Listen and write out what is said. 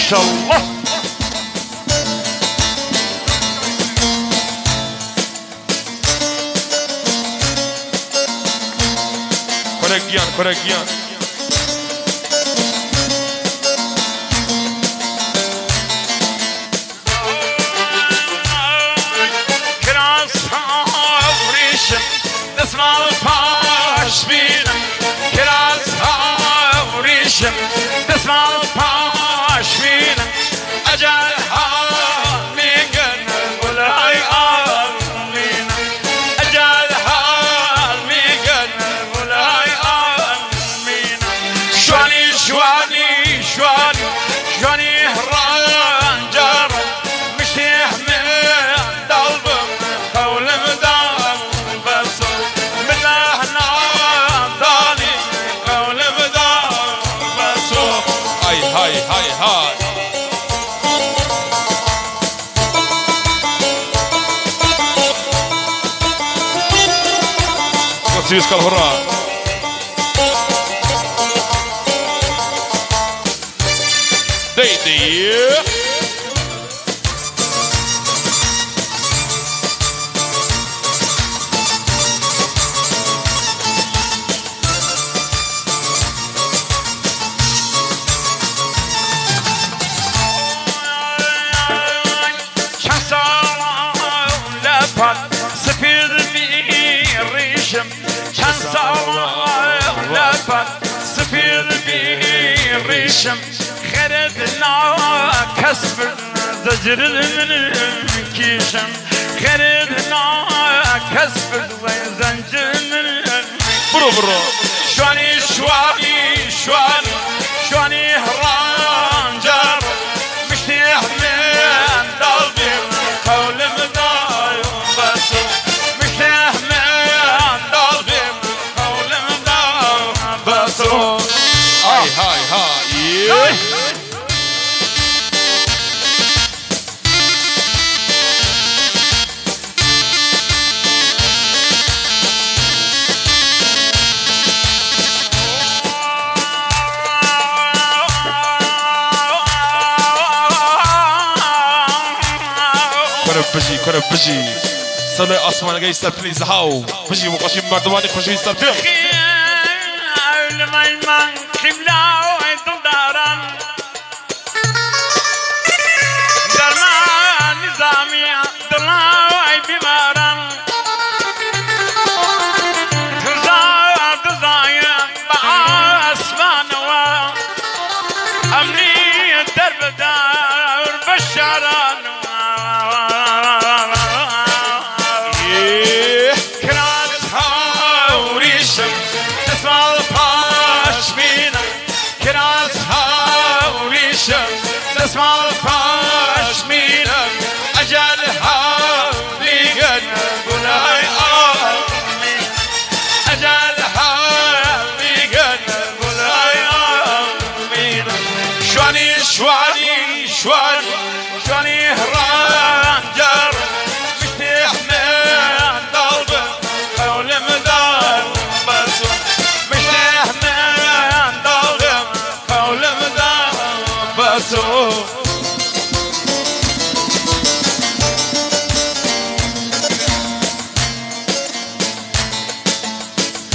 شاء الله. كوريجيان كوريجيان اسمع الباش بينا كراسها وريشم تسمع الباش بينا أجلها ميقن ولاي آمينا أجلها ميقن ولاي آمينا شواني شواني شواني شواني هران جارة مشتيح من دلبم قول مدام بصر هاي هاي هاي وسيسك الهراء ديدي سفير بيريشم كان صار لبن سفير بيريشم خردنا كسب زجر من كيشم خردنا كسب زنجر من برو برو شواني شواني شواني شواني هران جار مشتيح من قلبي قول مدار بسو مشتيح من قلبي قول مدار بسو هاي هاي هاي بجي كره بجي صلي اسمان جاي يستر بليز هاو بجي وقاشي مردواني خوشي يستر فيهم ما يمان قبلاو داران درمان نظامي دلاو بماران تزار تزايا باسمان وا امني درب دار بشاران